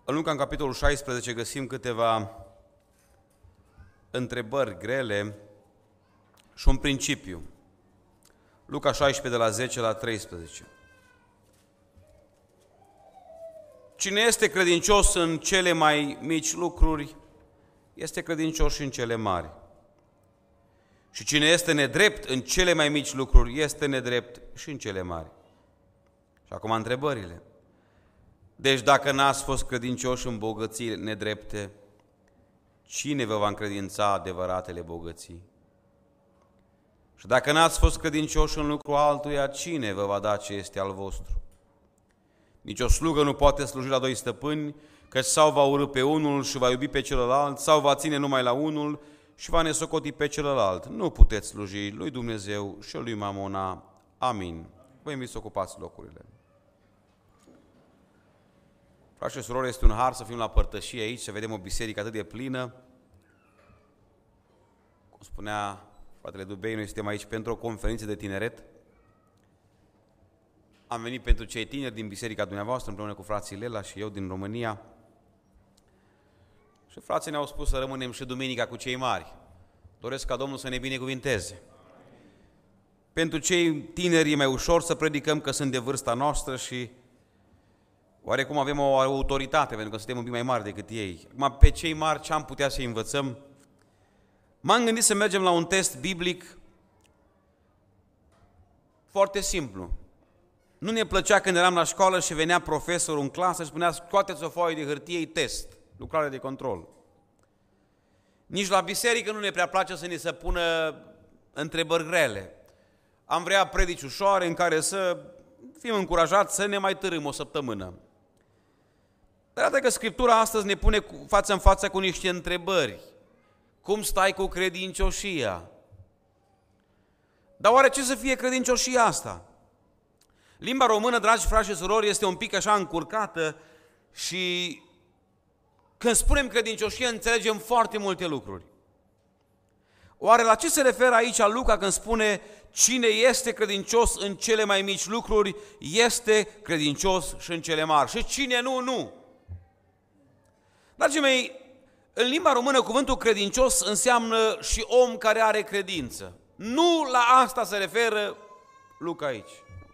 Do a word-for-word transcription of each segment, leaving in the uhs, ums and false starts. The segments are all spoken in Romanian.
În Luca, în capitolul șaisprezece, găsim câteva întrebări grele și un principiu. Luca șaisprezece, de la zece la treisprezece. Cine este credincios în cele mai mici lucruri, este credincios și în cele mari. Și cine este nedrept în cele mai mici lucruri, este nedrept și în cele mari. Și acum întrebările. Deci dacă n-ați fost credincioși în bogății nedrepte, cine vă va încredința adevăratele bogății? Și dacă n-ați fost credincioși în lucru altuia, cine vă va da ce este al vostru? Nici o slugă nu poate sluji la doi stăpâni, căci sau va urî pe unul și va iubi pe celălalt, sau va ține numai la unul și va nesocoti pe celălalt. Nu puteți sluji lui Dumnezeu și lui Mamona. Amin. Vă invit să ocupați locurile. Frați și surori, este un har să fim la părtășie aici, să vedem o biserică atât de plină. Cum spunea fratele Dubei, noi suntem aici pentru o conferință de tineret. Am venit pentru cei tineri din biserica dumneavoastră, împreună cu frații Lela și eu din România. Și frații ne-au spus să rămânem și duminica cu cei mari. Doresc ca Domnul să ne binecuvinteze. Pentru cei tineri e mai ușor să predicăm că sunt de vârsta noastră și oarecum avem o autoritate, pentru că suntem un pic mai mari decât ei. Acum, pe cei mari, ce am putea să învățăm? M-am gândit să mergem la un test biblic foarte simplu. Nu ne plăcea când eram la școală și venea profesorul în clasă și spunea: scoateți o foaie de hârtie, test, lucrare de control. Nici la biserică nu ne prea place să ne se pună întrebări grele. Am vrea predici ușoare în care să fim încurajați să ne mai târâm o săptămână. Dar iată că Scriptura astăzi ne pune față în față cu niște întrebări. Cum stai cu credincioșia? Dar oare ce să fie credincioșia asta? Limba română, dragi frați și surori, este un pic așa încurcată și când spunem credincioșie înțelegem foarte multe lucruri. Oare la ce se referă aici Luca când spune cine este credincios în cele mai mici lucruri, este credincios și în cele mari? Și cine nu, nu. Dragii mei, în limba română cuvântul credincios înseamnă și om care are credință. Nu la asta se referă Luca aici.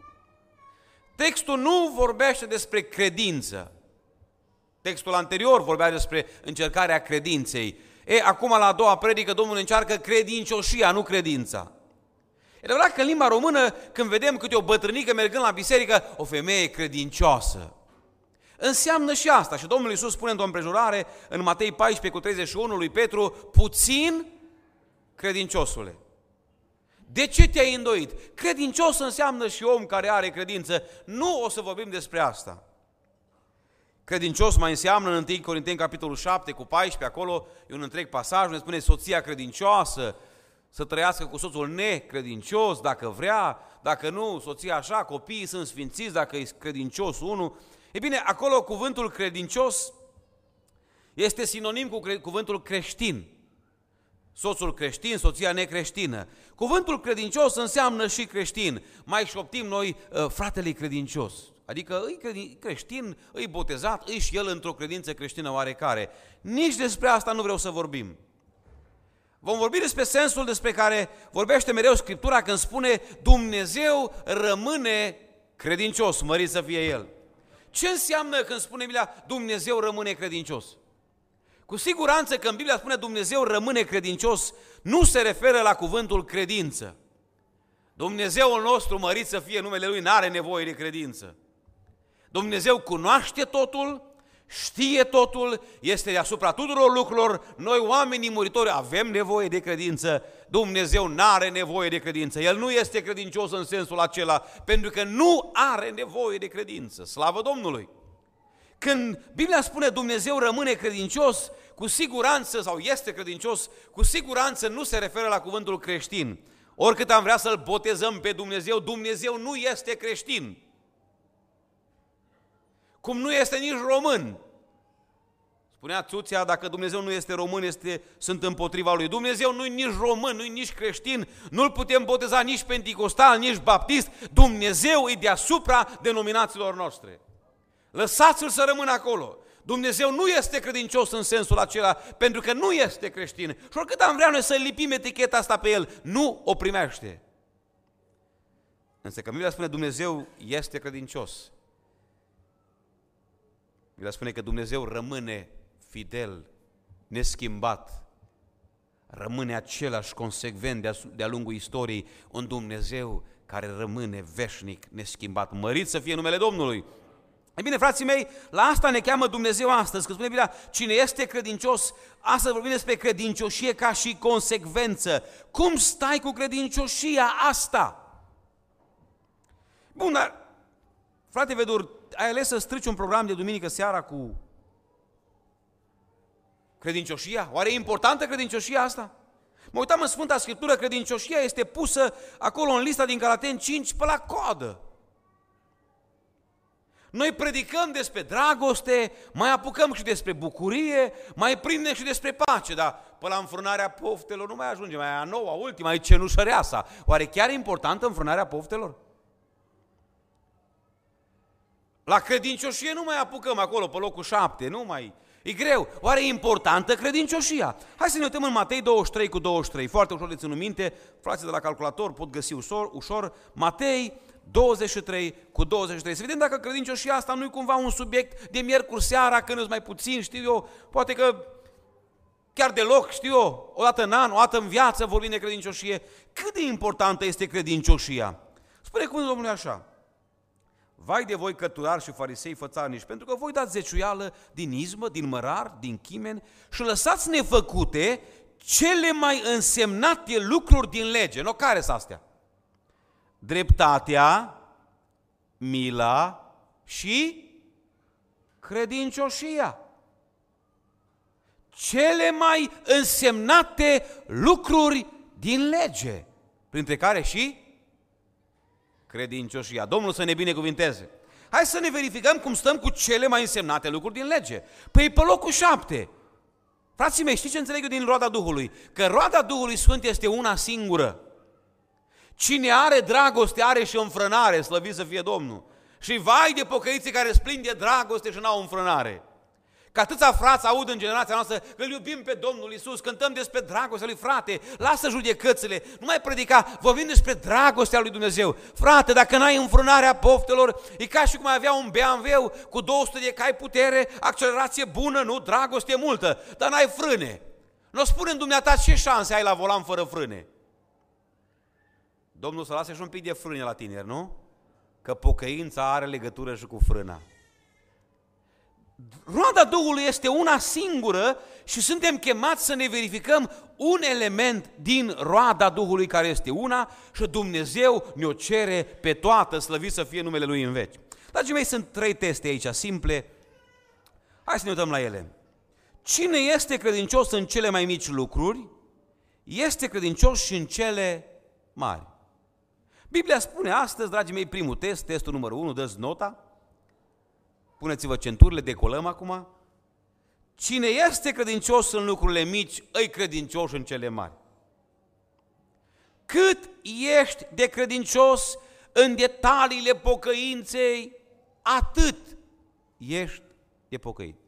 Textul nu vorbește despre credință. Textul anterior vorbea despre încercarea credinței. E, acum la a doua predică Domnul încearcă credincioșia, nu credința. E adevărat că în limba română, când vedem câte o bătrânică mergând la biserică, o femeie credincioasă, înseamnă și asta. Și Domnul Iisus spune într-o împrejurare, în Matei paisprezece cu treizeci și unu lui Petru: puțin credinciosule. De ce te-ai îndoit? Credincios înseamnă și om care are credință. Nu o să vorbim despre asta. Credincios mai înseamnă în întâi Corinteni, capitolul șapte, cu paisprezece, acolo e un întreg pasaj, ne spune soția credincioasă, să trăiască cu soțul necredincios, dacă vrea, dacă nu, soția așa, copiii sunt sfințiți, dacă e credincios unul. E bine, acolo cuvântul credincios este sinonim cu cuvântul creștin. Soțul creștin, soția necreștină. Cuvântul credincios înseamnă și creștin. Mai șoptim noi, fratele credincios. Adică îi creștin, îi botezat, îi și el într-o credință creștină oarecare. Nici despre asta nu vreau să vorbim. Vom vorbi despre sensul despre care vorbește mereu Scriptura când spune Dumnezeu rămâne credincios, mărit să fie El. Ce înseamnă când spune Biblia Dumnezeu rămâne credincios? Cu siguranță când Biblia spune Dumnezeu rămâne credincios, nu se referă la cuvântul credință. Dumnezeul nostru, mărit să fie numele Lui, n-are nevoie de credință. Dumnezeu cunoaște totul, știe totul, este deasupra tuturor lucrurilor. Noi, oamenii muritori, avem nevoie de credință. Dumnezeu n-are nevoie de credință. El nu este credincios în sensul acela, pentru că nu are nevoie de credință. Slavă Domnului! Când Biblia spune Dumnezeu rămâne credincios, cu siguranță, sau este credincios, cu siguranță nu se referă la cuvântul creștin. Oricât am vrea să-L botezăm pe Dumnezeu, Dumnezeu nu este creștin. Cum nu este nici român. Spunea Țuțea, dacă Dumnezeu nu este român, este, sunt împotriva Lui. Dumnezeu nu e nici român, nu e nici creștin, nu-L putem boteza nici penticostal, nici baptist. Dumnezeu e deasupra denominațiilor noastre. Lăsați-l să rămână acolo. Dumnezeu nu este credincios în sensul acela, pentru că nu este creștin. Și oricât am vrea noi să lipim eticheta asta pe el, nu o primește. Însă că Biblia spune Dumnezeu este credincios. Biblia spune că Dumnezeu rămâne fidel, neschimbat. Rămâne același consecvent de-a lungul istoriei, un Dumnezeu care rămâne veșnic, neschimbat. Mărit să fie numele Domnului! Ei bine, frații mei, la asta ne cheamă Dumnezeu astăzi, că spune Biblia, cine este credincios, astăzi vorbim despre credincioșie ca și consecvență. Cum stai cu credincioșia asta? Bun, dar, frate Vedur, ai ales să strici un program de duminică seara cu credincioșia? Oare e importantă credincioșia asta? Mă uitam în Sfânta Scriptură, credincioșia este pusă acolo în lista din Galateni cinci pe la coadă. Noi predicăm despre dragoste, mai apucăm și despre bucurie, mai prindem și despre pace, dar pe la înfrânarea poftelor nu mai ajungem, mai a noua, ultima, e cenușăreasa. Oare chiar e importantă înfrânarea poftelor? La credincioșie nu mai apucăm acolo pe locul șapte, nu mai... E greu. Oare e importantă credincioșia? Hai să ne uităm în Matei douăzeci și trei cu douăzeci și trei. Foarte ușor de ținut minte, frații de la calculator pot găsi ușor, ușor. Matei douăzeci și trei cu douăzeci și trei. Să vedem dacă credincioșia asta nu e cumva un subiect de miercuri seara, când îți mai puțin, știu eu, poate că chiar deloc, știu eu, o dată în an, o dată în viață vorbim de credincioșie. Cât de importantă este credincioșia? Spune cuvântul Domnului așa: vai de voi cărturari și farisei fățarnici, pentru că voi dați zeciuială din izmă, din mărar, din chimen și lăsați nefăcute cele mai însemnate lucruri din lege. No, care sunt astea? Dreptatea, mila și credincioșia. Cele mai însemnate lucruri din lege, printre care și credincioșia. Domnul să ne binecuvinteze. Hai să ne verificăm cum stăm cu cele mai însemnate lucruri din lege. Păi pe locul șapte. Frații mei, știți ce înțeleg eu din roada Duhului? Că roada Duhului Sfânt este una singură. Cine are dragoste are și înfrânare, slăvit să fie Domnul. Și vai de pocăiții care splin de dragoste și n-au înfrânare. Că atâția frați aud în generația noastră că îl iubim pe Domnul Iisus, cântăm despre dragostea lui. Frate, lasă judecățile, nu mai predica, vorbim despre dragostea lui Dumnezeu. Frate, dacă n-ai înfrânarea poftelor, e ca și cum ai avea un B M W cu două sute de cai putere, accelerație bună, nu, dragoste multă, dar n-ai frâne. Nu spune în dumneata ce șanse ai la volan fără frâne. Domnul să lase și un pic de frâne la tineri, nu? Că pocăința are legătură și cu frâna. Roada Duhului este una singură și suntem chemați să ne verificăm un element din roada Duhului care este una și Dumnezeu ne-o cere pe toată, slăvit să fie numele Lui în veci. Dragii mei, sunt trei teste aici simple. Hai să ne uităm la ele. Cine este credincios în cele mai mici lucruri, este credincios și în cele mari. Biblia spune astăzi, dragii mei, primul test, testul numărul unu, dă-ți nota. Puneți-vă centurile, decolăm acum. Cine este credincios în lucrurile mici, îi credincios în cele mari. Cât ești de credincios în detaliile pocăinței, atât ești de pocăit.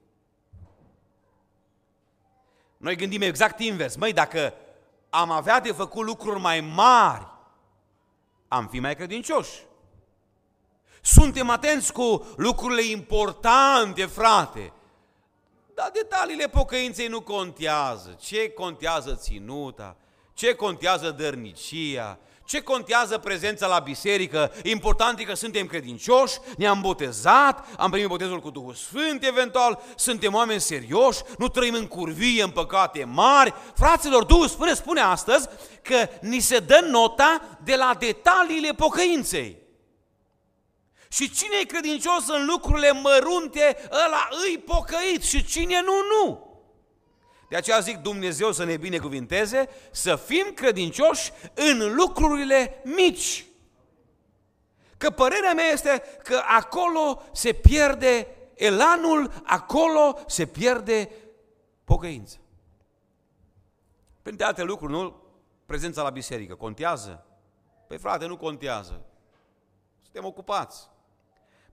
Noi gândim exact invers. Măi, dacă am avea de făcut lucruri mai mari, am fi mai credincioși. Suntem atenți cu lucrurile importante, frate. Dar detaliile pocăinței nu contează. Ce contează ținuta? Ce contează dărnicia? Ce contează prezența la biserică? Important e că suntem credincioși, ne-am botezat, am primit botezul cu Duhul Sfânt eventual, suntem oameni serioși, nu trăim în curvie, în păcate mari. Fraților, Duhul spune, spune astăzi că ni se dă nota de la detaliile pocăinței. Și cine e credincios în lucrurile mărunte, ăla îi pocăit și cine nu, nu. De aceea zic Dumnezeu să ne binecuvinteze, să fim credincioși în lucrurile mici. Că părerea mea este că acolo se pierde elanul, acolo se pierde pocăința. Printre alte lucruri, nu? Prezența la biserică contează? Păi frate, nu contează. Suntem ocupați.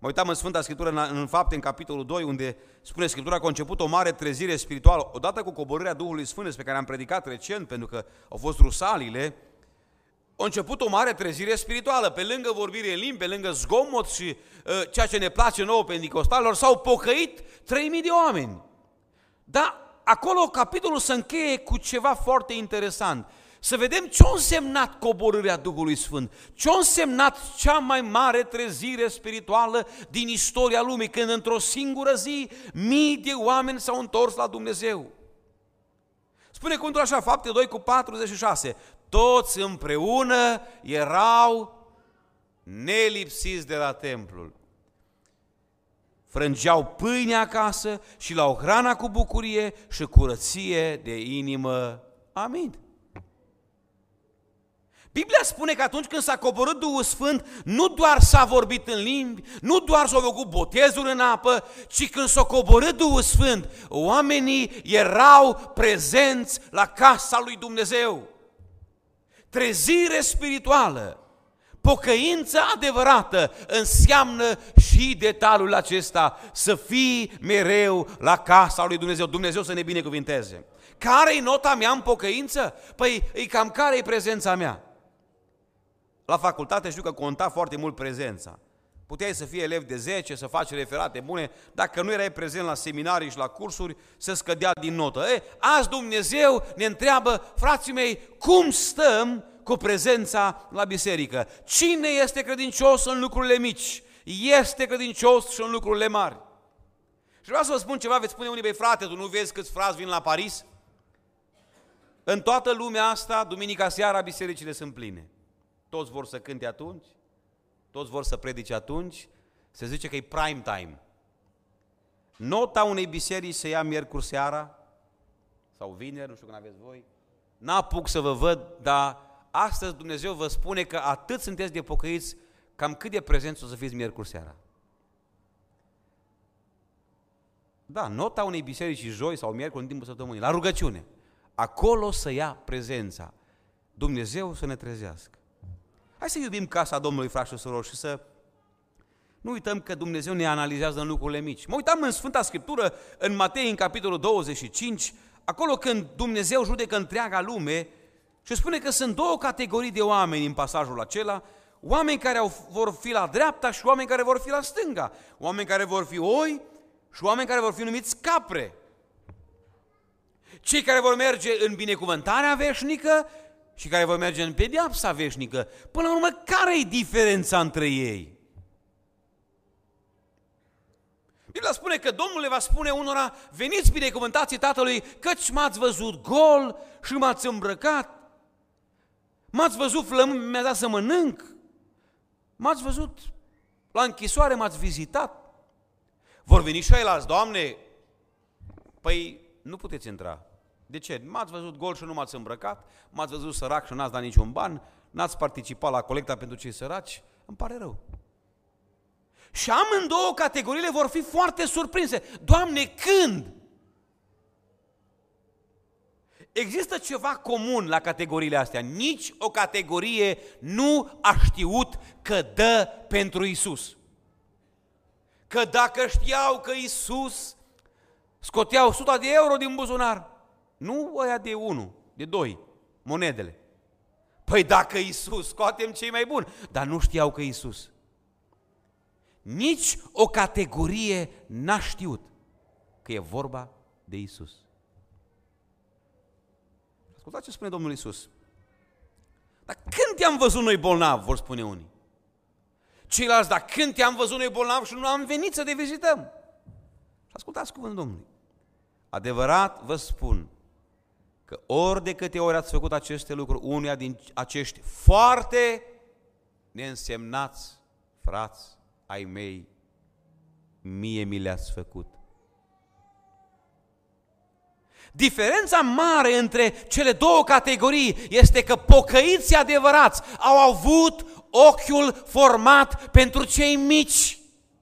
Mă uitam în Sfânta Scriptură, în, în Fapte, în capitolul doi, unde spune Scriptura că a început o mare trezire spirituală, odată cu coborârea Duhului Sfânt, pe care am predicat recent, pentru că au fost rusalile, a început o mare trezire spirituală, pe lângă vorbire în limbi, pe lângă zgomot și uh, ceea ce ne place nouă penticostalilor, s-au pocăit trei mii de oameni. Dar acolo capitolul se încheie cu ceva foarte interesant. Să vedem ce a însemnat coborârea Duhului Sfânt, ce a însemnat cea mai mare trezire spirituală din istoria lumii, când într-o singură zi mii de oameni s-au întors la Dumnezeu. Spune cuvântul așa, Fapte doi cu patruzeci și șase, toți împreună erau nelipsiți de la templul. Frângeau pâinea acasă și luau hrana cu bucurie și curăție de inimă. Amin. Biblia spune că atunci când s-a coborât Duhul Sfânt, nu doar s-a vorbit în limbi, nu doar s-au făcut botezuri în apă, ci când s-a coborât Duhul Sfânt, oamenii erau prezenți la casa lui Dumnezeu. Trezire spirituală, pocăință adevărată înseamnă și detaliul acesta, să fii mereu la casa lui Dumnezeu. Dumnezeu să ne binecuvinteze. Care-i nota mea în pocăință? Păi, e cam care-i prezența mea? La facultate știu că conta foarte mult prezența. Puteai să fii elev de zece, să faci referate bune, dacă nu erai prezent la seminarii și la cursuri, se scădea din notă. E, azi Dumnezeu ne întreabă, frații mei, cum stăm cu prezența la biserică? Cine este credincios în lucrurile mici? Este credincios și în lucrurile mari. Și vreau să vă spun ceva, veți spune unii, băi frate, tu nu vezi câți frați vin la Paris? În toată lumea asta, duminica seara, bisericile sunt pline. Toți vor să cânte atunci, toți vor să predice atunci, se zice că e prime time. Nota unei biserici se ia miercuri seara sau vineri, nu știu când aveți voi, n-apuc să vă văd, dar astăzi Dumnezeu vă spune că atât sunteți de pocăiți, cam cât de prezenți o să fiți miercuri seara. Da, nota unei biserici joi sau miercuri în timpul săptămânii, la rugăciune. Acolo să ia prezența. Dumnezeu să ne trezească. Hai să iubim casa Domnului, frați și surori, și să nu uităm că Dumnezeu ne analizează în lucrurile mici. Mă uitam în Sfânta Scriptură, în Matei, în capitolul douăzeci și cinci, acolo când Dumnezeu judecă întreaga lume și spune că sunt două categorii de oameni în pasajul acela, oameni care au, vor fi la dreapta și oameni care vor fi la stânga, oameni care vor fi oi și oameni care vor fi numiți capre. Cei care vor merge în binecuvântarea veșnică și care vor merge în pedeapsa veșnică. Până la urmă, care e diferența între ei? Biblia spune că Domnul le va spune unora, veniți binecuvântații Tatălui, căci m-ați văzut gol și m-ați îmbrăcat, m-ați văzut flămând, mi-a dat să mănânc, m-ați văzut la închisoare, m-ați vizitat. Vor veni și ceilalți, Doamne, păi nu puteți intra. De ce? M-ați văzut gol și nu m-ați îmbrăcat, m-ați văzut sărac și n-ați dat niciun ban, n-ați participat la colecta pentru cei săraci, îmi pare rău. Și amândouă categoriile vor fi foarte surprinse. Doamne, când? Există ceva comun la categoriile astea. Nici o categorie nu a știut că dă pentru Iisus. Că dacă știau că Iisus scoteau o sută de euro din buzunar, nu ăia de unu, de doi, monedele. Păi dacă Iisus, scoatem cei mai buni, dar nu știau că Iisus. Nici o categorie n-a știut că e vorba de Iisus. Ascultați ce spune Domnul Iisus. Dar când te-am văzut noi bolnav, vor spune unii. Ceilalți, dar când te-am văzut noi bolnav și nu am venit să te vizităm. Ascultați cuvântul Domnului. Adevărat vă spun că ori de câte ori ați făcut aceste lucruri, unuia din acești foarte neînsemnați frați ai mei, mie mi le-ați făcut. Diferența mare între cele două categorii este că pocăiții adevărați au avut ochiul format pentru cei mici.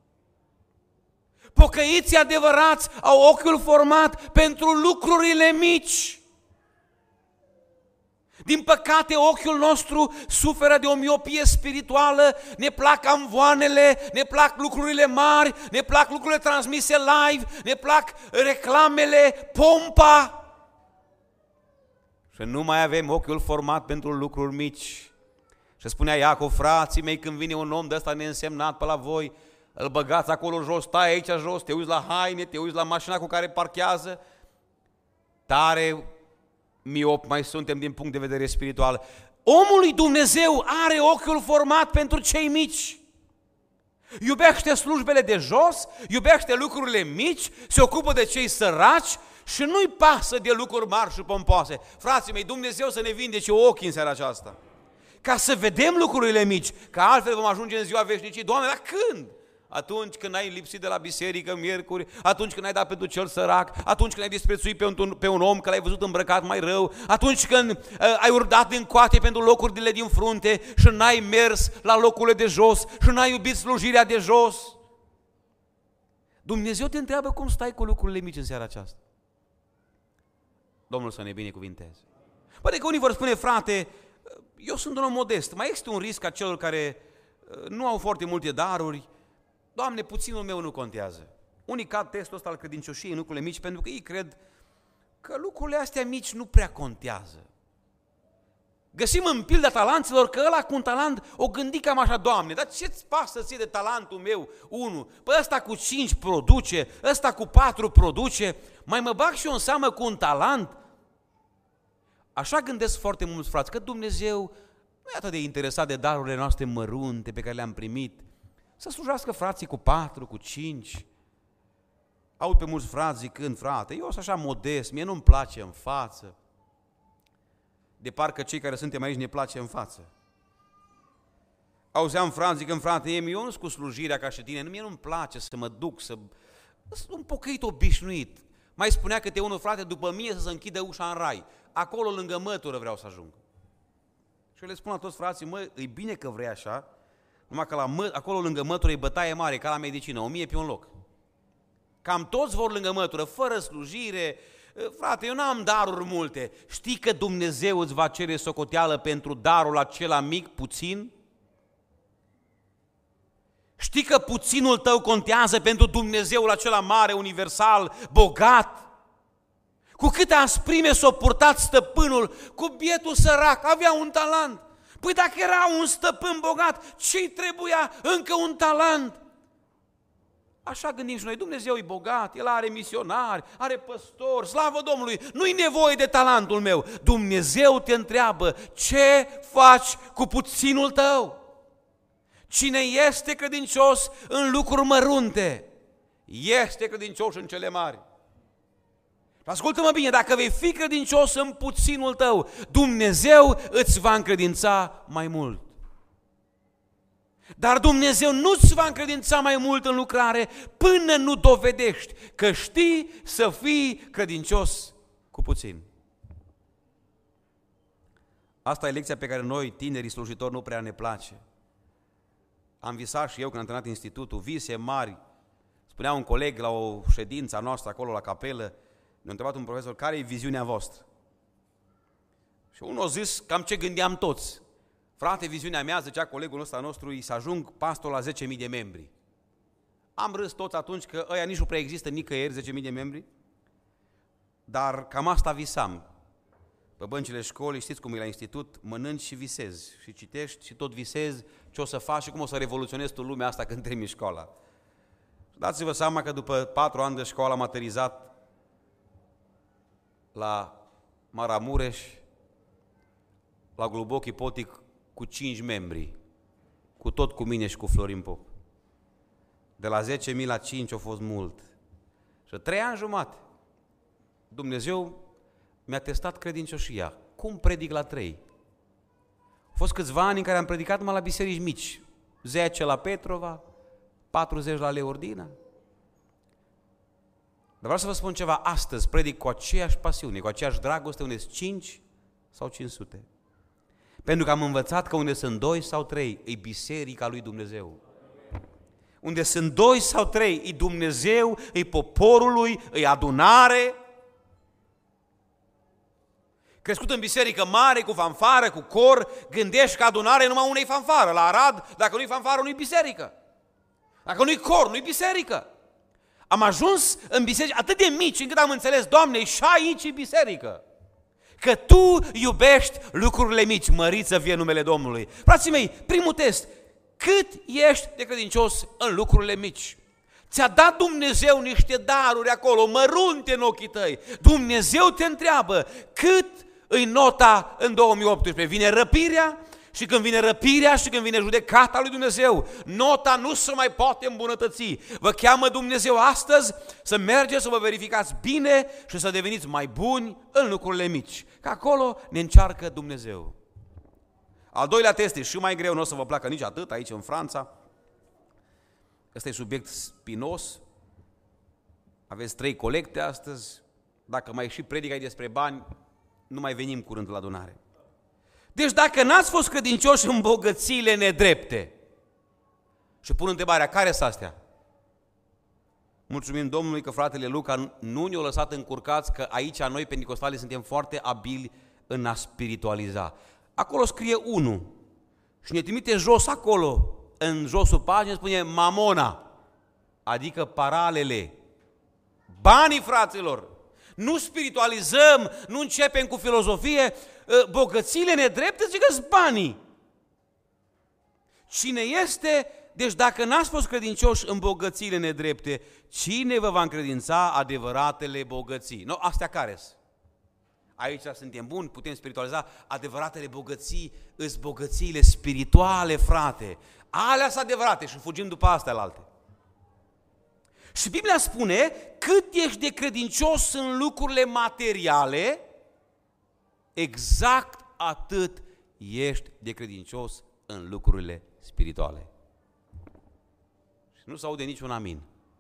Pocăiții adevărați au ochiul format pentru lucrurile mici. Din păcate, ochiul nostru suferă de o miopie spirituală, ne plac amvoanele, ne plac lucrurile mari, ne plac lucrurile transmise live, ne plac reclamele, pompa. Și nu mai avem ochiul format pentru lucruri mici. Și spunea Iacov, frații mei, când vine un om de ăsta neînsemnat pe la voi, îl băgați acolo jos, stai aici jos, te uiți la haine, te uiți la mașina cu care parchează. Tare miop mai suntem din punct de vedere spiritual. Omul lui Dumnezeu are ochiul format pentru cei mici. Iubește slujbele de jos, iubește lucrurile mici, se ocupă de cei săraci și nu-i pasă de lucruri mari și pompoase. Frații mei, Dumnezeu să ne vindece ochii în seara aceasta, ca să vedem lucrurile mici, că altfel vom ajunge în ziua veșnicii. Doamne, dar când? Atunci când ai lipsit de la biserică miercuri, atunci când ai dat pentru cel sărac, atunci când ai disprețuit pe un, pe un om că l-ai văzut îmbrăcat mai rău, atunci când uh, ai urdat din coate pentru locurile din frunte și n-ai mers la locurile de jos și n-ai iubit slujirea de jos. Dumnezeu te întreabă cum stai cu lucrurile mici în seara aceasta. Domnul să ne binecuvinteze. Poate că unii vor spune, frate, eu sunt un om modest, mai este un risc a celor care nu au foarte multe daruri. Doamne, puținul meu nu contează. Unii cad testul ăsta al credincioșiei în lucrurile mici pentru că ei cred că lucrurile astea mici nu prea contează. Găsim în pilda talanților că ăla cu un talent o gândi cam așa, Doamne, dar ce-ți pasă ție de talentul meu, unu? Păi ăsta cu cinci produce, ăsta cu patru produce, mai mă bag și eu în seamă cu un talent? Așa gândesc foarte mulți frați, că Dumnezeu nu e atât de interesat de darurile noastre mărunte pe care le-am primit, să slujească frații cu patru, cu cinci. Aud pe mulți frați zicând, frate, eu sunt așa modest, mie nu-mi place în față. De parcă cei care suntem aici ne place în față. Auzeam frați zicând, frate, eu nu sunt cu slujirea ca și tine, mie nu-mi place să mă duc, să... sunt un pocăit obișnuit. Mai spunea câte unul, frate, după mie să se închidă ușa în rai. Acolo lângă mătură vreau să ajung. Și eu le spun la toți frații, mă, e bine că vrei așa, numai că la mă, acolo lângă mătură e bătaie mare, ca la medicină, o mie pe un loc. Cam toți vor lângă mătură, fără slujire. Frate, eu n-am daruri multe. Știi că Dumnezeu îți va cere socoteală pentru darul acela mic, puțin? Știi că puținul tău contează pentru Dumnezeul acela mare, universal, bogat? Cu câte asprime s-o purtat stăpânul cu bietul sărac, avea un talent. Păi dacă era un stăpân bogat, ce-i trebuia încă un talent? Așa gândim și noi, Dumnezeu e bogat, El are misionari, are păstori, slavă Domnului, nu-i nevoie de talentul meu. Dumnezeu te întreabă, ce faci cu puținul tău? Cine este credincios în lucruri mărunte, este credincios în cele mari. Ascultă-mă bine, dacă vei fi credincios în puținul tău, Dumnezeu îți va încredința mai mult. Dar Dumnezeu nu-ți va încredința mai mult în lucrare până nu dovedești că știi să fii credincios cu puțin. Asta e lecția pe care noi, tinerii slujitori, nu prea ne place. Am visat și eu când am terminat institutul, vise mari. Spunea un coleg la o ședință a noastră acolo la capelă, ne-a întrebat un profesor, care e viziunea voastră? Și unul a zis cam ce gândeam toți. Frate, viziunea mea, zicea colegul ăsta nostru, e să ajung pastor la zece mii de membri. Am râs toți atunci că ăia nici nu prea există nicăieri zece mii de membri, dar cam asta visam. Pe băncile școlii, știți cum e la institut, mănânci și visezi și citești și tot visezi ce o să faci și cum o să revoluționezi tu lumea asta când termini școala. Dați-vă seama că după patru ani de școală am aterizat la Maramureș, la Glubochi Potic, cu cinci membri, cu tot cu mine și cu Florin Pop. De la zece mii la cinci a fost mult. Și trei ani jumate. Dumnezeu mi-a testat credincioșia. Cum predic la trei? Au fost câțiva ani în care am predicat numai la biserici mici. zece la Petrova, patruzeci la Leordina. Dar vreau să vă spun ceva, astăzi predic cu aceeași pasiune, cu aceeași dragoste, unde sunt cinci sau cinci sute. Pentru că am învățat că unde sunt doi sau trei, e biserica lui Dumnezeu. Unde sunt doi sau trei, e Dumnezeu, e poporul lui, e adunare. Crescut în biserică mare, cu fanfară, cu cor, gândești că adunare numai unei fanfară. La Arad, dacă nu-i fanfară, nu-i biserică. Dacă nu-i cor, nu-i biserică. Am ajuns în biserică atât de mici încât am înțeles, Doamne, și aici e biserică. Că Tu iubești lucrurile mici, mărit să fie numele Domnului. Frații mei, primul test, cât ești de credincios în lucrurile mici? Ți-a dat Dumnezeu niște daruri acolo, mărunte în ochii tăi. Dumnezeu te întreabă, cât îi nota în două mii optsprezece? Vine răpirea și când vine răpirea și când vine judecata lui Dumnezeu, nota nu se mai poate îmbunătăți. Vă cheamă Dumnezeu astăzi să mergeți să vă verificați bine și să deveniți mai buni în lucrurile mici. Că acolo ne încearcă Dumnezeu. Al doilea test e și mai greu, nu o să vă placă nici atât aici în Franța. Ăsta e subiect spinos. Aveți trei colecte astăzi. Dacă mai și predicai despre bani, nu mai venim curând la adunare. Deci dacă n-ați fost credincioși în bogățiile nedrepte, și pun întrebarea, care sunt astea? Mulțumim Domnului că fratele Luca nu ne-a lăsat încurcați, că aici noi penticostali suntem foarte abili în a spiritualiza. Acolo scrie unu și ne trimite jos acolo, în josul paginii spune mamona, adică paralele, banii, fraților. Nu spiritualizăm, nu începem cu filozofie, bogățiile nedrepte, zic că-s banii. Cine este, deci dacă n-ați fost credincioși în bogățiile nedrepte, cine vă va încredința adevăratele bogății? No, astea care-s? Aici suntem buni, putem spiritualiza, adevăratele bogății, îs bogățiile spirituale, frate. Alea sunt adevărate și fugim după astea la alte. Și Biblia spune, cât ești de credincios în lucrurile materiale, exact atât ești de credincios în lucrurile spirituale. Și nu se aude niciun amin.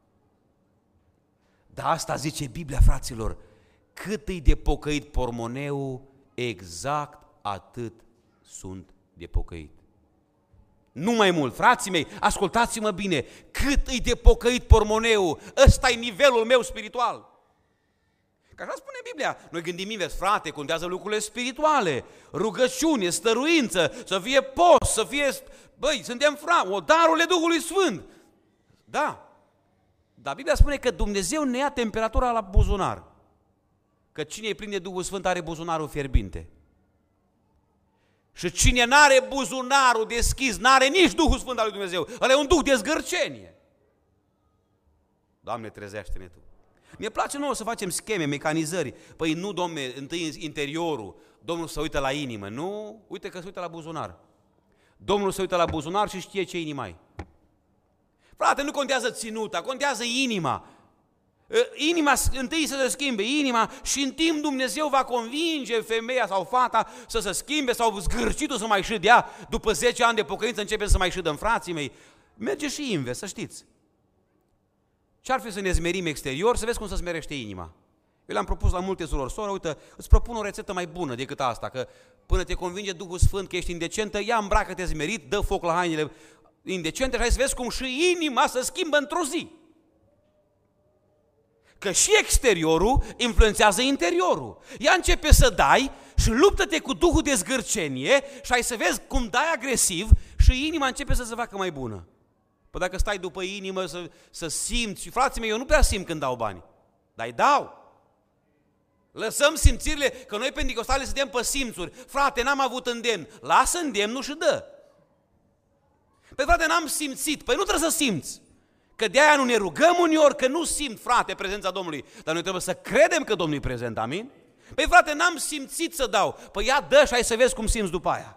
Dar asta zice Biblia, fraților, cât e de pocăit pormoneu, exact atât sunt de pocăit. Nu mai mult, frații mei, ascultați-mă bine, cât e de pocăit pormoneu, ăsta e nivelul meu spiritual. Că așa spune Biblia, noi gândim invers, frate, contează lucrurile spirituale, rugăciune, stăruință, să fie post, să fie, băi, suntem frate, o darurile Duhului Sfânt. Da, dar Biblia spune că Dumnezeu ne ia temperatura la buzunar, că cine e plin de Duhul Sfânt are buzunarul fierbinte. Și cine n-are buzunarul deschis, n-are nici Duhul Sfânt al lui Dumnezeu. Ăla e un duh de zgârcenie. Doamne, trezește-ne Tu. Ne place nouă să facem scheme, mecanizări. Păi nu, Domne, întâi interiorul. Domnul se uită la inimă. Nu, uite că se uită la buzunar. Domnul se uită la buzunar și știe ce inima ai. Frate, nu contează ținuta, contează inima. Inima întâi să se schimbe, inima, și în timp Dumnezeu va convinge femeia sau fata să se schimbe sau zgârcitul să mai șâdea. După zece ani de pocăință începem să mai șâdăm, frații mei. Merge și invers, să știți. Ce-ar fi să ne zmerim exterior, să vezi cum se smerește inima. Eu le-am propus la multe surori, soră, uite, îți propun o rețetă mai bună decât asta, că până te convinge Duhul Sfânt că ești indecentă, ia îmbracă-te zmerit, dă foc la hainele indecente și hai să vezi cum și inima se schimbă într-o zi. Că și exteriorul influențează interiorul. Ia începe să dai și luptă-te cu duhul de zgârcenie și ai să vezi cum dai agresiv și inima începe să se facă mai bună. Păi dacă stai după inimă să, să simți, și frații mei, eu nu prea simt când dau bani, dar îi dau. Lăsăm simțirile, că noi penticostali suntem pe simțuri. Frate, n-am avut îndemn, lasă îndemnul și dă. Păi frate, n-am simțit, păi nu trebuie să simți. Că de-aia nu ne rugăm uneori, că nu simt, frate, prezența Domnului. Dar noi trebuie să credem că Domnul e prezent, amin? Păi frate, n-am simțit să dau. Păi ia dă și hai să vezi cum simți după aia.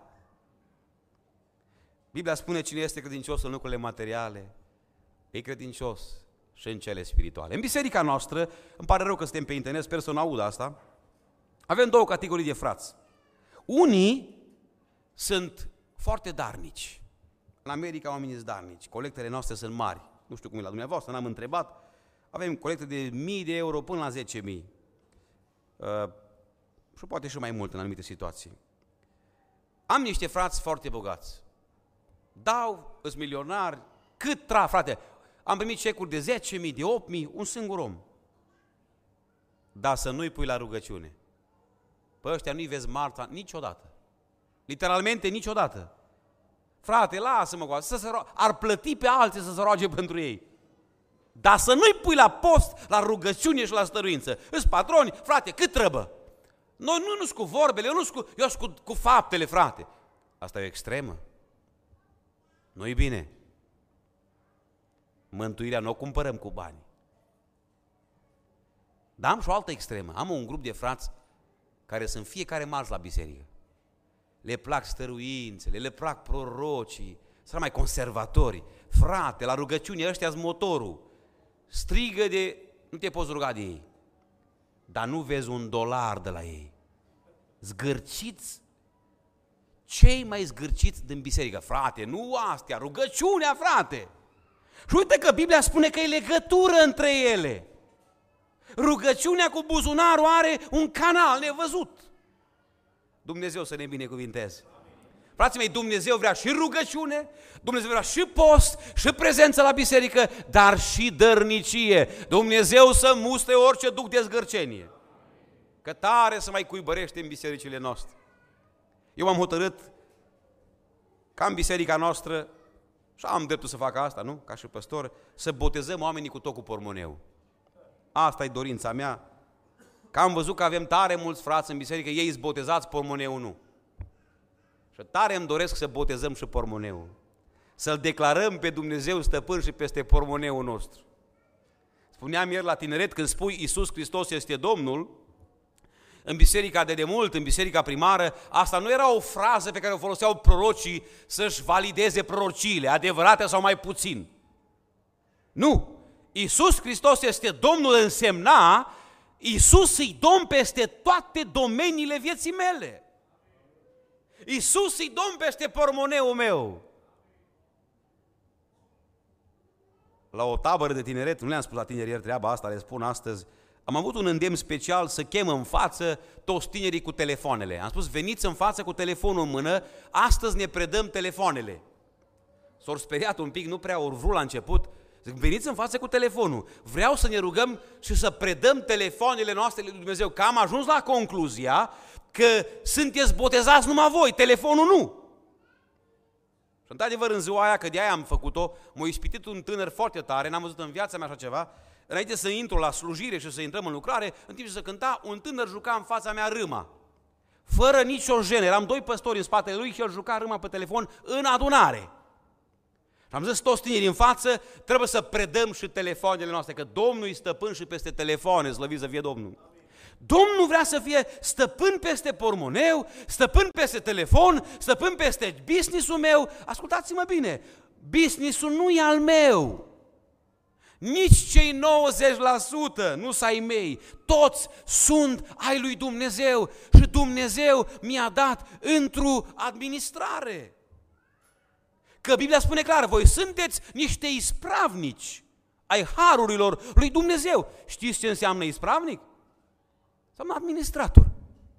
Biblia spune cine este credincios în lucrurile materiale, e credincios și în cele spirituale. În biserica noastră, îmi pare rău că suntem pe internet, sper să nu aud asta, avem două categorii de frați. Unii sunt foarte darnici. În America oamenii sunt darnici, colectele noastre sunt mari. Nu știu cum e la dumneavoastră, n-am întrebat. Avem colecte de mii de euro până la zece mii. Uh, și poate și mai mult în anumite situații. Am niște frați foarte bogați. Dau, îs milionari, cât tra, frate. Am primit cecuri de zece mii, de opt mii, un singur om. Dar să nu-i pui la rugăciune. Pe ăștia nu-i vezi marța niciodată. Literalmente niciodată. Frate, lasă-mă cu asta, să se ro- ar plăti pe alții să se roage pentru ei. Dar să nu-i pui la post, la rugăciune și la stăruință. Îți patroni, frate, cât trebuie? Noi nu nu cu vorbele, eu nu cu, eu cu, cu faptele, frate. Asta e o extremă. Nu-i bine. Mântuirea nu o cumpărăm cu bani. Dar am și o altă extremă. Am un grup de frați care sunt fiecare marți la biserică. Le plac stăruințele, le plac prorocii, sunt mai conservatori. Frate, la rugăciune ăștia-s motorul. Strigă de... Nu te poți ruga de ei. Dar nu vezi un dolar de la ei. Zgârciți, cei mai zgârciți din biserică. Frate, nu astea, rugăciunea, frate. Și uite că Biblia spune că e legătură între ele. Rugăciunea cu buzunarul are un canal nevăzut. Dumnezeu să ne binecuvinteze. Frații mei, Dumnezeu vrea și rugăciune, Dumnezeu vrea și post, și prezență la biserică, dar și dărnicie. Dumnezeu să muste orice duc de zgârcenie. Că tare să mai cuibărește în bisericile noastre. Eu am hotărât ca în biserica noastră, și am dreptul să fac asta, nu? Ca și păstor, să botezăm oamenii cu tot cu pormoneu. Asta e dorința mea. Că am văzut că avem tare mulți frați în biserică, ei îți botezați, pormoneu nu. Și tare îmi doresc să botezăm și pormoneul. Să-L declarăm pe Dumnezeu stăpân și peste pormoneul nostru. Spuneam ieri la tineret, când spui Iisus Hristos este Domnul, în biserica de demult, în biserica primară, asta nu era o frază pe care o foloseau prorocii să-și valideze prorociile, adevărate sau mai puțin. Nu! Iisus Hristos este Domnul însemna, Iisus îi Domn peste toate domeniile vieții mele. Iisus îi Domn peste pormoneul meu. La o tabără de tineret, nu le-am spus la tineri ieri treaba asta, le spun astăzi, am avut un îndemn special să chem în față toți tinerii cu telefoanele. Am spus, veniți în față cu telefonul în mână, astăzi ne predăm telefoanele. S-au speriat un pic, nu prea au vrut la început. Zic, veniți în față cu telefonul. Vreau să ne rugăm și să predăm telefoanele noastre lui Dumnezeu, că am ajuns la concluzia că sunteți botezați numai voi, telefonul nu. Și într-adevăr în ziua aia, că de aia am făcut-o, m-a ispitit un tânăr foarte tare, n-am văzut în viața mea așa ceva, înainte să intru la slujire și să intrăm în lucrare, în timp ce se cânta, un tânăr juca în fața mea râma. Fără nicio jenă, eram doi păstori în spatele lui și el juca râma pe telefon în adunare. Și am zis toți tinerii în față, trebuie să predăm și telefoanele noastre, că Domnul e stăpân și peste telefoane, slăvit să fie Domnul. Domnul vrea să fie stăpân peste pormoneu, stăpân peste telefon, stăpân peste business-ul meu. Ascultați-mă bine, business-ul nu e al meu. Nici cei nouăzeci la sută nu sunt ai mei, toți sunt ai lui Dumnezeu și Dumnezeu mi-a dat într-o administrare. Că Biblia spune clar, voi sunteți niște ispravnici ai harurilor lui Dumnezeu. Știți ce înseamnă ispravnic? Înseamnă administrator.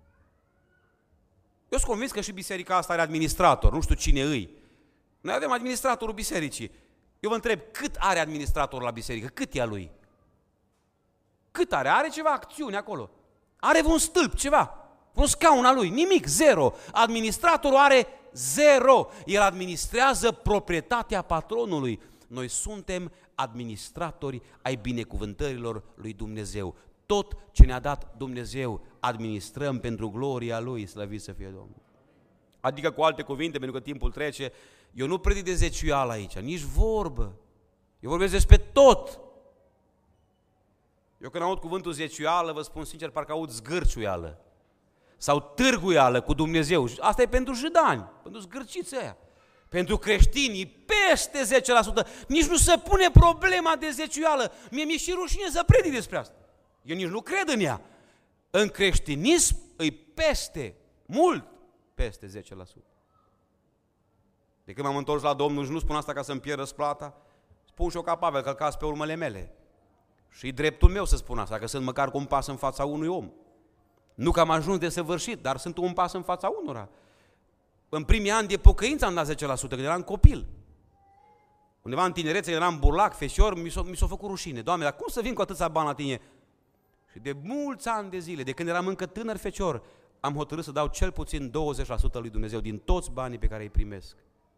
Eu sunt convins că și biserica asta are administrator, nu știu cine îi. Noi avem administratorul bisericii. Eu vă întreb, cât are administratorul la biserică? Cât e a lui? Cât are? Are ceva acțiune acolo. Are un stâlp, ceva. Un scaun al lui. Nimic, zero. Administratorul are zero. El administrează proprietatea patronului. Noi suntem administratori ai binecuvântărilor lui Dumnezeu. Tot ce ne-a dat Dumnezeu administrăm pentru gloria Lui, slăvit să fie Domnul. Adică, cu alte cuvinte, pentru că timpul trece, eu nu predic de zeciuială aici, nici vorbă. Eu vorbesc despre tot. Eu când aud cuvântul zeciuială, vă spun sincer, parcă aud zgârciuială. Sau târguială cu Dumnezeu. Asta e pentru judani, pentru zgârciții aia. Pentru creștinii, peste zece la sută. Nici nu se pune problema de zeciuială. Mie mi-e și rușine să predic despre asta. Eu nici nu cred în ea. În creștinism îi peste, mult peste zece la sută. De când m-am întors la Domnul și nu spun asta ca să-mi pierd răsplata, spun și eu ca Pavel, călcați pe urmele mele. Și dreptul meu să spun asta, că sunt măcar cu un pas în fața unui om. Nu că am ajuns de săvârșit, dar sunt un pas în fața unora. În primii ani de pocăință am dat zece la sută, când eram copil. Undeva în tinerețe, eram burlac, feșor, mi s-a, mi s-a făcut rușine. Doamne, dar cum să vin cu atâția bani la tine? Și de mulți ani de zile, de când eram încă tânăr fecior, am hotărât să dau cel puțin douăzeci la sută lui Dumnezeu din toți banii pe care îi primesc.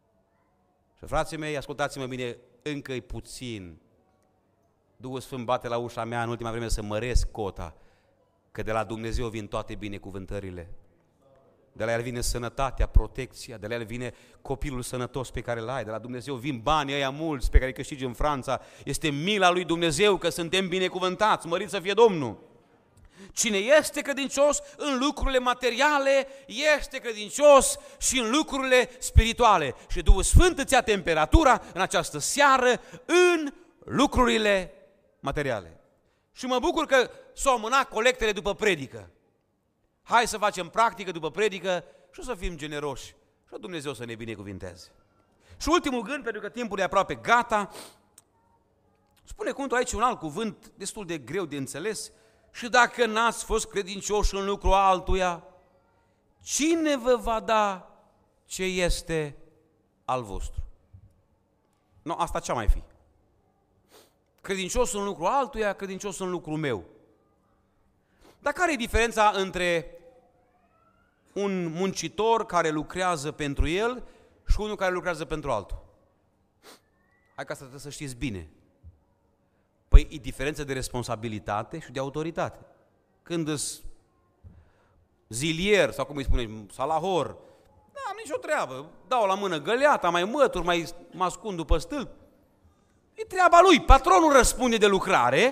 Și frații mei, ascultați-mă bine, încă e puțin. Duhul Sfânt bate la ușa mea în ultima vreme să măresc cota, că de la Dumnezeu vin toate binecuvântările. De la El vine sănătatea, protecția, de la El vine copilul sănătos pe care îl ai, de la Dumnezeu vin banii ăia mulți pe care îi câștigi în Franța. Este mila lui Dumnezeu că suntem binecuvântați, mărit să fie Domnul. Cine este credincios în lucrurile materiale, este credincios și în lucrurile spirituale. Și Duhul Sfânt îți ia temperatura în această seară în lucrurile materiale. Și mă bucur că s-au amânat colectele după predică. Hai să facem practică după predică și să fim generoși și Dumnezeu să ne binecuvinteze. Și ultimul gând, pentru că timpul e aproape gata, spune cuvântul aici un alt cuvânt destul de greu de înțeles: și dacă n-ați fost credincioși în lucru altuia, cine vă va da ce este al vostru? No, asta ce mai fi? Credincios în lucru altuia, credincios în lucru meu. Dar care e diferența între un muncitor care lucrează pentru el și unul care lucrează pentru altul? Hai că asta trebuie să știți bine. Păi e diferență de responsabilitate și de autoritate. Când îs zilier, sau cum îi spune, salahor, n-am nicio treabă, dau la mână găleata, mai mătur, mai mă ascund după stâlp. E treaba lui, patronul răspunde de lucrare,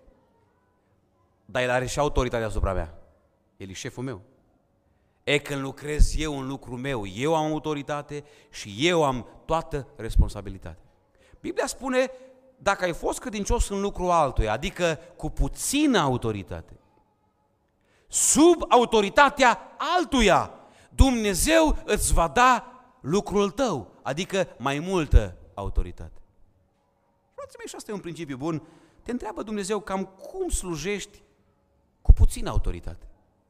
dar el are și autoritatea asupra mea. El e șeful meu. E când lucrez eu în lucrul meu, eu am autoritate și eu am toată responsabilitatea. Biblia spune: dacă ai fost credincios în lucrul altuia, adică cu puțină autoritate, sub autoritatea altuia, Dumnezeu îți va da lucrul tău, adică mai multă autoritate. Frații mei, și asta e un principiu bun. Te întreabă Dumnezeu cam cum slujești cu puțină autoritate.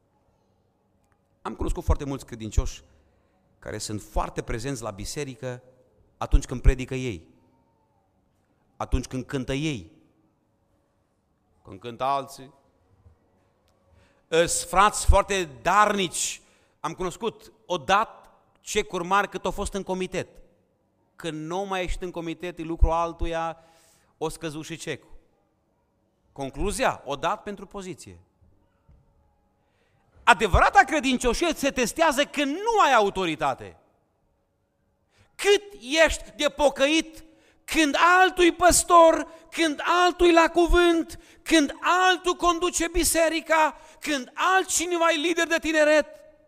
Am cunoscut foarte mulți credincioși care sunt foarte prezenți la biserică atunci când predică ei, atunci când cântă ei, când cântă alții. Îs frați foarte darnici. Am cunoscut odată cecuri mari cât au fost în comitet. Când nu mai ești în comitet, e lucru altuia, o scăzu și cecul. Concluzia, o dat pentru poziție. Adevărata credincioșie se testează când nu ai autoritate. Cât ești de pocăit când altul e păstor, când altul e la cuvânt, când altul conduce biserica, când altcineva e lider de tineret.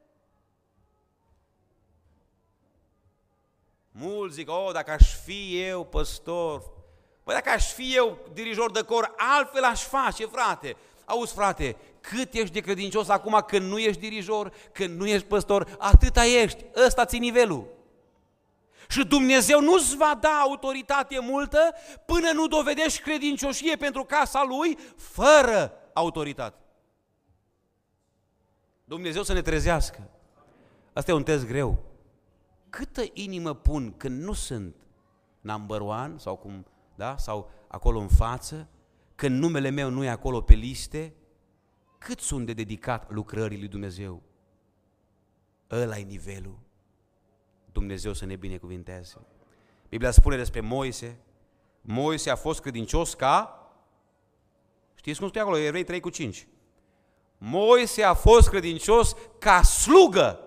Mulți zic: oh, dacă aș fi eu păstor, păi dacă aș fi eu dirijor de cor, altfel aș face, frate. Auzi, frate, cât ești de credincios acum când nu ești dirijor, când nu ești păstor, atâta ești, ăsta ți-i nivelul. Și Dumnezeu nu-ți va da autoritate multă până nu dovedești credincioșie pentru casa Lui fără autoritate. Dumnezeu să ne trezească. Asta e un test greu. Câtă inimă pun când nu sunt number one sau cum, da, sau acolo în față, când numele meu nu e acolo pe liste, cât sunt de dedicat lucrării lui Dumnezeu? Ăla e nivelul. Dumnezeu să ne binecuvinteze. Biblia spune despre Moise: Moise a fost credincios ca, știți cum spune acolo, Evrei trei cu cinci. Moise a fost credincios ca slugă.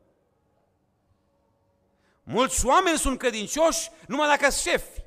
Mulți oameni sunt credincioși numai dacă sunt șefi.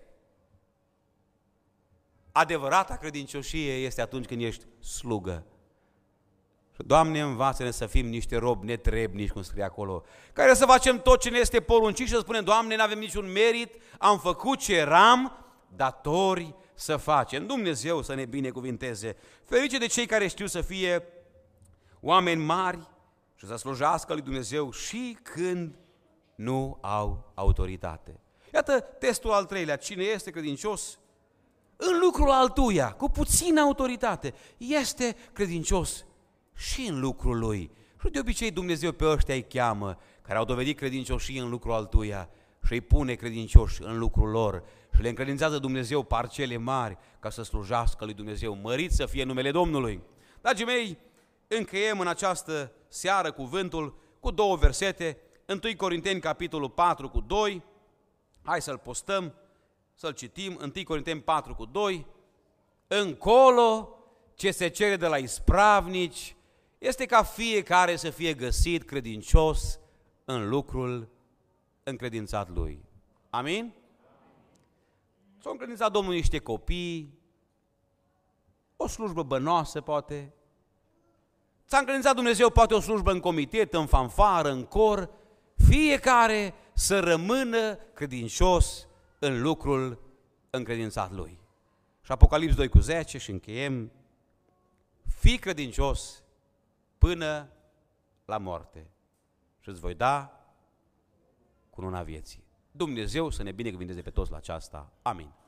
Adevărata credincioșie este atunci când ești slugă. Doamne, învață-ne să fim niște robi netrebnici, cum scrie acolo, care să facem tot ce ne este poruncit și să spunem: Doamne, n-avem niciun merit, am făcut ce eram datori să facem. Dumnezeu să ne binecuvinteze. Ferice de cei care știu să fie oameni mari și să slujească lui Dumnezeu și când nu au autoritate. Iată testul al treilea. Cine este credincios în lucrul altuia, cu puțină autoritate, este credincios și în lucrul lui. Și de obicei Dumnezeu pe ăștia îi cheamă, care au dovedit credincioșie în lucrul altuia, și îi pune credincioși în lucrul lor și le încredințează Dumnezeu parcele mari ca să slujească lui Dumnezeu. Mărit să fie numele Domnului. Dragii mei, încheiem în această seară cuvântul cu două versete, întâi Corinteni capitolul patru cu doi, hai să-l postăm, să-l citim, întâi Corinteni patru cu doi, încolo ce se cere de la ispravnici este ca fiecare să fie găsit credincios în lucrul încredințat lui. Amin? S-au încredințat Domnul niște copii, o slujbă bănoasă poate, ți-a încredințat Dumnezeu poate o slujbă în comitet, în fanfară, în cor, fiecare să rămână credincios în lucrul încredințat lui. Și Apocalips doi cu zece și încheiem, fii credincios până la moarte și îți voi da cununa vieții. Dumnezeu să ne binecuvinteze pe toți la aceasta. Amin.